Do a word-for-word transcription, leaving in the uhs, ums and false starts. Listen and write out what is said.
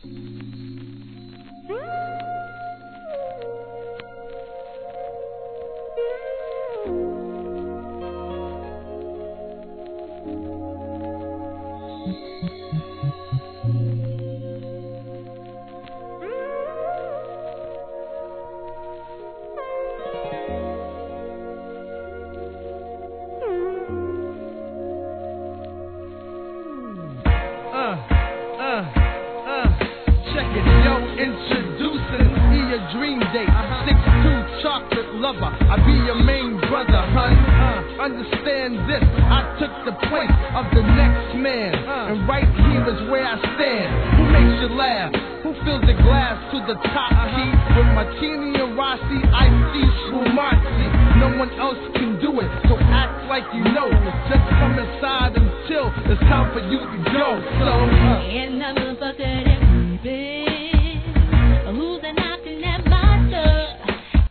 Just come inside until it's time for you to go. So, uh, in the